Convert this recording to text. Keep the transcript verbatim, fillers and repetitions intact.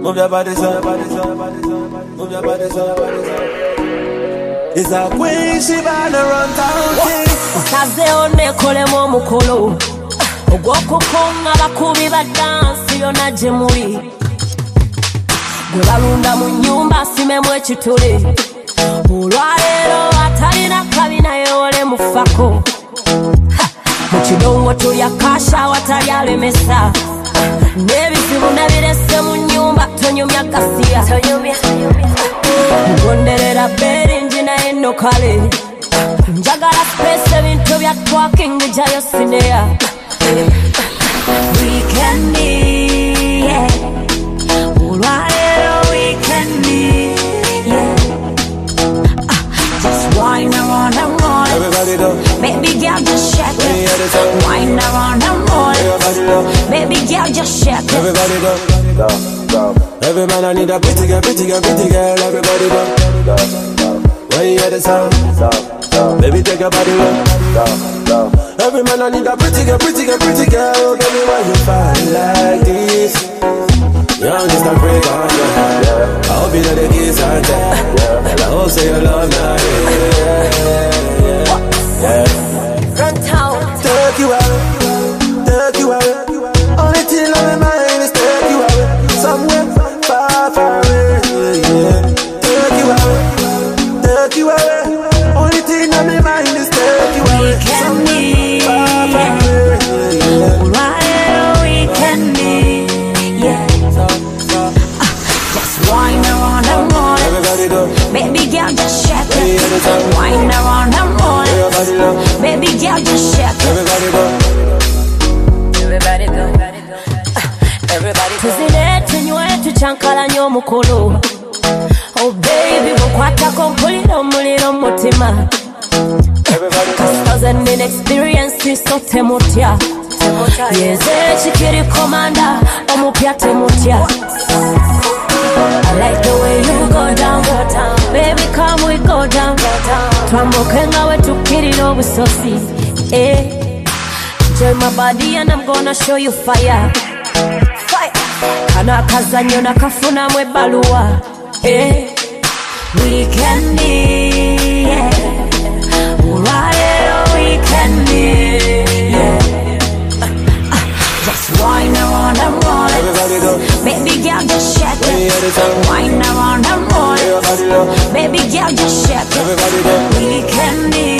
Move your body, sir, body, sir, body, sir, move your body, sir, body, sir. It's a queen, she bound to run town king. Saze one kole mo mukolo. Ogwoko konga bakubi ba dance yona jemuli. Gwe balunda mu nyumba simemu ekituli. Olwaleero atalina kabina yole mufako. Mukidongo tulya kasha watali alemesa. Nebizibu nabirese mu nyumba tonyumya kasiya. Mugonderera beri njina eno kale. Njagala space ebintu bya twaking jayo sinea. Weekend yeah. Olwaleero weekend yeah. uh, Just wine around and roll. Everybody do. Baby girl just shake it. Wine around and roll. Baby girl just shake it. Everybody go, go, go. Every man I need a pretty girl, pretty girl, pretty girl. Everybody go, go, go. When you hear the sound, go, go. Baby take your body go, go, go. Every man I need a pretty girl, pretty girl, pretty girl. Oh, baby, why you fight like this? Young just a break on you. I hope you know the kids are there. And I hope say you love me. Yeah, yeah. Run town. Take you out, take you out. Only thing on my mind is take you out. Somewhere far, far away. Yeah. Take you out, take you out. Only thing on my mind is take you out. Somewhere far, far away. Yeah. Right, we can be. Yeah. Uh, just wine around and roll. Everybody do. Baby girl, just shake it. Wine around and roll. Baby girl, just shake it. Everybody go. Everybody go. Everybody go. Tuzine tunywe tuchankala nyo mukolo. Oh baby, mukwata kompuliro muliro mutima. Cause thousand in experience so temutya. Yeze chikiri commander omupya temutya. I like the way you go down, go down. Baby, come we go down, go down. Twambokenga we tukiriro busosi. Eh. Enjoy my body and I'm gonna show you fire. Fire. Kana kazanyo na kafuna mwe balua. Eh. Weekend yeah. Urare weekend yeah. Uh, uh, just wine around and roll it. Everybody go. Baby girl just shake it. Wine around and roll it. Baby girl just shake it. Everybody go. Weekend